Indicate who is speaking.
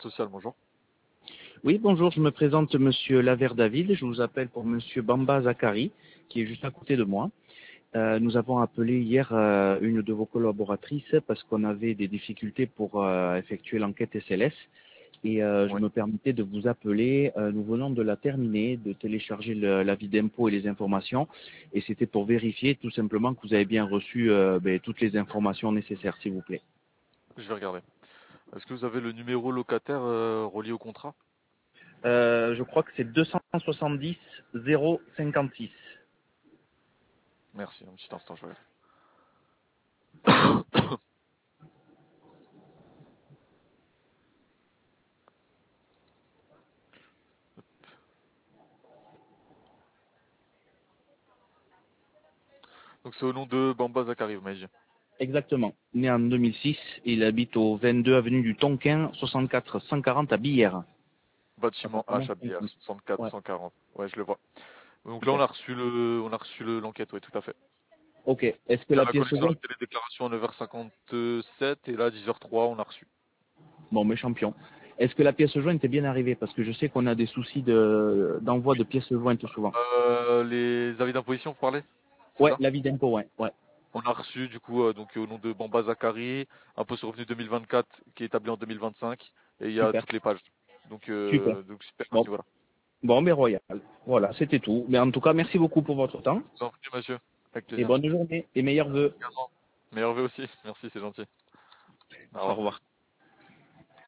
Speaker 1: sociale, bonjour.
Speaker 2: Oui, bonjour, je me présente Monsieur Laver David, je vous appelle pour Monsieur Bamba Zakari, qui est juste à côté de moi. Nous avons appelé hier une de vos collaboratrices parce qu'on avait des difficultés pour effectuer l'enquête SLS et je
Speaker 1: Ouais.
Speaker 2: me permettais de vous appeler. Nous venons de la terminer, de télécharger l'avis d'impôt et les informations et c'était pour vérifier tout simplement que vous avez bien reçu toutes les informations nécessaires, s'il vous plaît.
Speaker 1: Je vais regarder. Est-ce que vous avez le numéro locataire relié au contrat?
Speaker 2: Je crois que c'est 270 056.
Speaker 1: Merci, un petit instant, je regarde. Donc c'est au nom de Bamba Zakari, vous m'avez dit.
Speaker 2: Exactement. Né en 2006, il habite au 22 avenue du Tonquin, 64 140 à Billère.
Speaker 1: Bâtiment
Speaker 2: Appartement
Speaker 1: H à Bière,
Speaker 2: 50.
Speaker 1: 64
Speaker 2: Ouais,
Speaker 1: 140. Ouais, je le vois. Donc là,
Speaker 2: super.
Speaker 1: on a reçu l'enquête, oui, tout à fait.
Speaker 2: Ok. Est-ce que
Speaker 1: Il y a
Speaker 2: la
Speaker 1: la
Speaker 2: pièce
Speaker 1: connexion à la
Speaker 2: jointe...
Speaker 1: télédéclaration à 9h57 et là, 10h03, on a reçu.
Speaker 2: Bon, mais champion. Est-ce que la pièce jointe est bien arrivée? Parce que je sais qu'on a des soucis d'envoi
Speaker 1: Oui.
Speaker 2: de pièces jointes souvent.
Speaker 1: Les avis d'imposition, vous parlez? C'est
Speaker 2: Ouais,
Speaker 1: ça?
Speaker 2: l'avis d'impôt, ouais. Ouais,
Speaker 1: On a reçu du coup donc au nom de Bamba Zakari, impôt sur revenu 2024 qui est établi en 2025 et il y a
Speaker 2: super.
Speaker 1: toutes les pages.
Speaker 2: Super.
Speaker 1: Donc super à ce
Speaker 2: Bon,
Speaker 1: niveau-là.
Speaker 2: bon, mais royal. Voilà, c'était tout. Mais en tout cas, merci beaucoup pour votre temps
Speaker 1: Je vous en prie, monsieur, avec
Speaker 2: et
Speaker 1: plaisir.
Speaker 2: bonne journée et meilleurs vœux.
Speaker 1: Également. Meilleur vœu aussi. Merci, c'est gentil. Au
Speaker 2: Au
Speaker 1: revoir.
Speaker 2: revoir.